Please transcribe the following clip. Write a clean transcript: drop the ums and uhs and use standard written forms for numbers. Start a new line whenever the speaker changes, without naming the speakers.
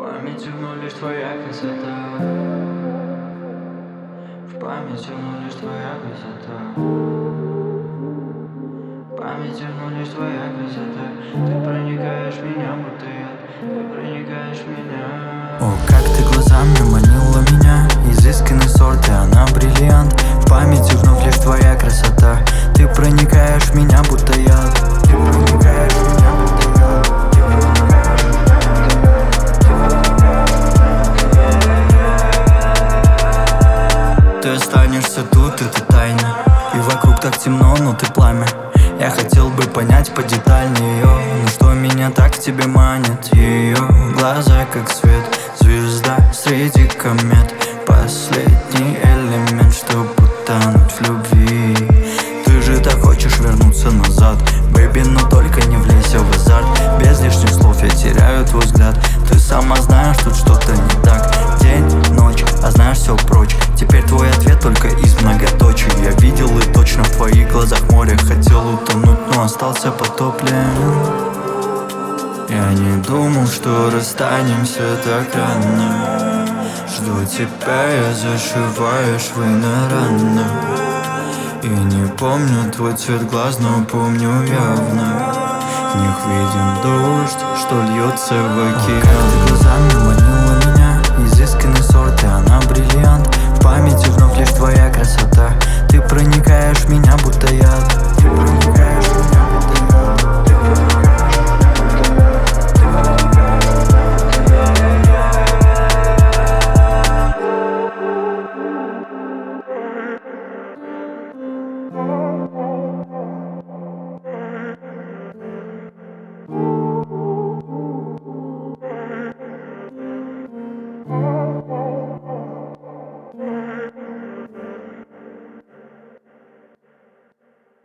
памяти вновь лишь твоя красота. В памяти вновь лишь твоя красота. В памяти вновь лишь твоя красота. Ты проникаешь в меня, будто яд. Ты проникаешь в меня.
О, как ты глазами манила меня. Изысканный сорт, и она бриллиант. В памяти вновь лишь твоя красота. Ты проникаешь в меня, будто яд. Ты проникаешь в меня, будто яд. Ты останешься тут, это тайна. И вокруг так темно, но ты пламя. Я хотел бы понять подетальнее ее. Но что меня так к тебе манит? Ее глаза как свет, звезда среди комет. Последний элемент, чтобы утонуть в любви. Ты же так хочешь вернуться назад, бэйби, но только не влейся в азарт. Без лишних слов я теряю твой взгляд. Ты сама знаешь, тут что-то не так. День, ночь, а знаешь, все прочь. Теперь твой ответ только из многоточий. Я видел и точно в твоих глазах море. Хотел утонуть, но остался потоплен. Я не думал, что расстанемся так рано. Жду тебя, я зашиваю швы на ранах. И не помню твой цвет глаз, но помню явно. В них виден дождь, что льется в океан. Как ты глазами манила меня. Изысканный сорт, и она бриллиант. В памяти вновь лишь твоя красота. Ты проникаешь в меня, будто яд. Ты проникаешь в меня.